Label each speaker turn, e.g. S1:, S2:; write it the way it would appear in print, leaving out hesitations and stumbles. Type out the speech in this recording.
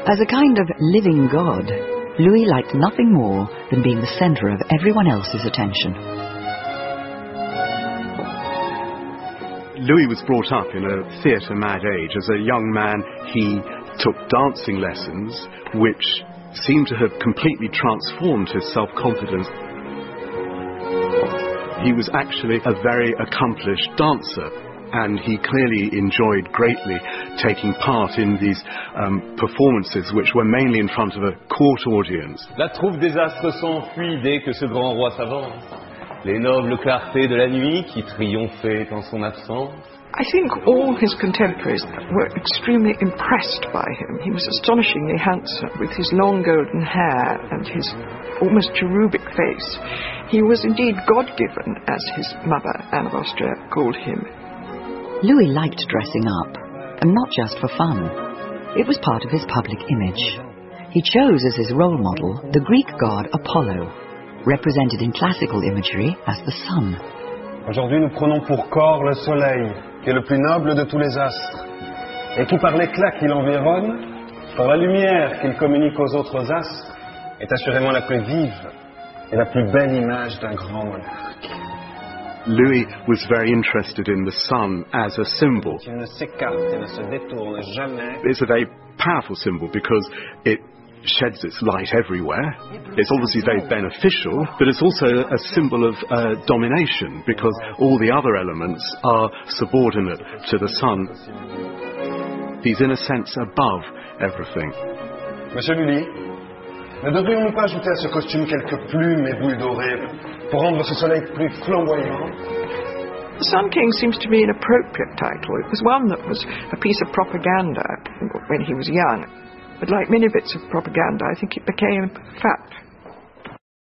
S1: As a kind of living god, Louis liked nothing more than being the centre of everyone else's attention.
S2: Louis was brought up in a theatre-mad age. As a young man, he took dancing lessons, which seemed to have completely transformed his self-confidence. He was actually a very accomplished dancer, and he clearly enjoyed greatly taking part in these performances, which were mainly in front of a court audience.
S3: La troupe des astres s'enfuit dès que ce grand roi s'avance. Les nobles clartés de la nuit qui triomphaient en son absence.
S4: I think all his contemporaries were extremely impressed by him. He was astonishingly handsome, with his long golden hair and his almost cherubic face. He was indeed God-given, as his mother, Anne of Austria, called him.
S1: Louis liked dressing up, and not just for fun. It was part of his public image. He chose as his role model the Greek god Apollo, represented in classical imagery as the sun.
S5: Aujourd'hui, nous prenons pour corps le soleil, qui est le plus noble de tous les astres, et qui, par l'éclat qui l'environne, par la lumière qu'il communique aux autres astres, est assurément la plus vive et la plus belle image d'un grand monarque.
S2: Louis was very interested in the sun as a symbol.
S5: Il ne s'écarte et ne se détourne jamais.
S2: It's a very powerful symbol because it sheds its light everywhere. It's obviously very beneficial, but it's also a symbol of domination because all the other elements are subordinate to the sun. He's in a sense above everything.
S5: Monsieur Lully, ne devrions-nous pas ajouter à ce costume quelques plumes et boules dorées pour rendre ce soleil plus flamboyant?
S4: The Sun King seems to be an appropriate title. It was one that was a piece of propaganda when he was young. But like many bits of propaganda, I think it became fact.